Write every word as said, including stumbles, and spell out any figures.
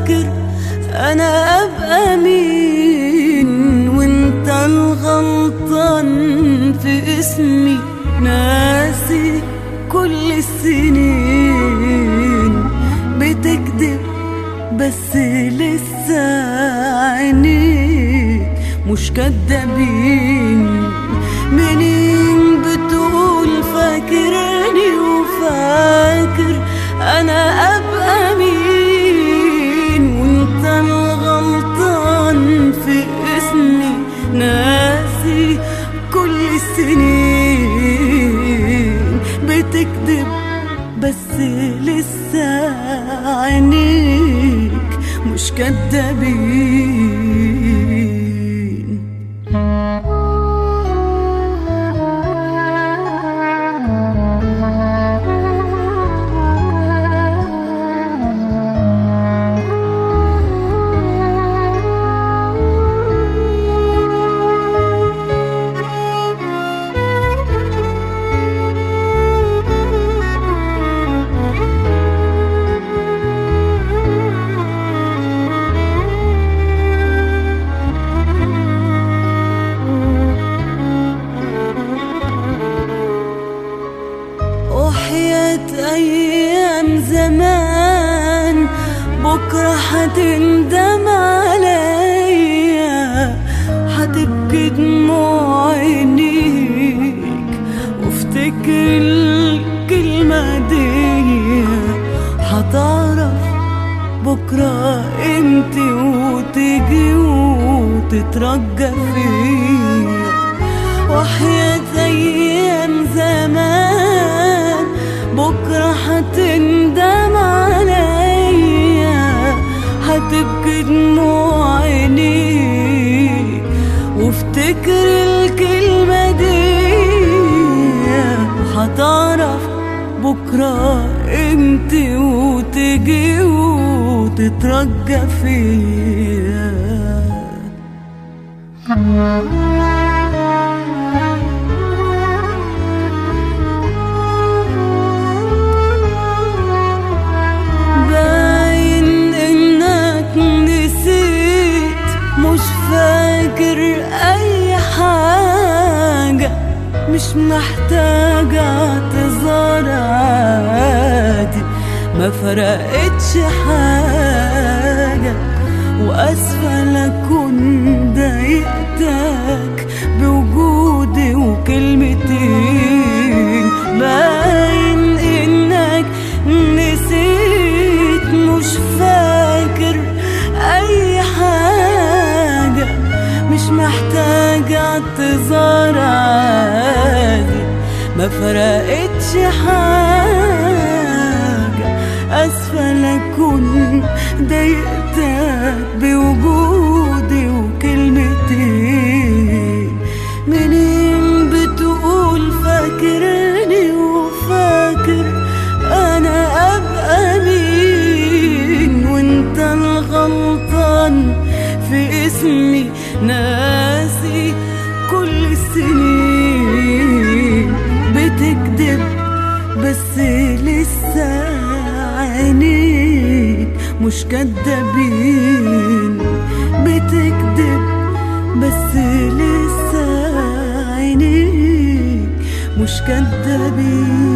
فاكر انا ابقى مين، وانت الغلطان في اسمي، ناسي كل السنين. بتكذب بس لسه عينيك مش كدابين. منين بتقول فاكرني وفاكر انا ابقى مين، وانت الغلطان في اسمي، ناسي كل السنين. بتكذب بس لسه عينيك مش كدابين. أيام زمان بكرة هتندم عليا، هتبكي دموع عينيك وافتكر الكلمة دي. هتعرف بكرة امتى وتيجي وتترجى فيا. وحياة أيام زمان بكرة هتندم عليا، هتبكي دموع عينيك وافتكر الكلمة دي. وهتعرف بكرة امتى وتيجي وتترجى فيا. مش فاكر اي حاجة، مش محتاجة اعتذار، عادي ما فرقتش حاجة. واسفة لكن ضايقتك بوجودي وكلمتين. باين انك نسيت، مش فاكر اي حاجة، مش محتاجة اعتذار، عادي ما فرقتش حاجة. اسفة لكن ضايقتك بوجودي وكلمتين. منين بتقول فاكرني وفاكر انا ابقى مين، وانت الغلطان في اسمي، ناسي كل السنين. بتكذب بس لسه عينيك مش كدابين. بتكذب بس لسه عينيك مش كدابين.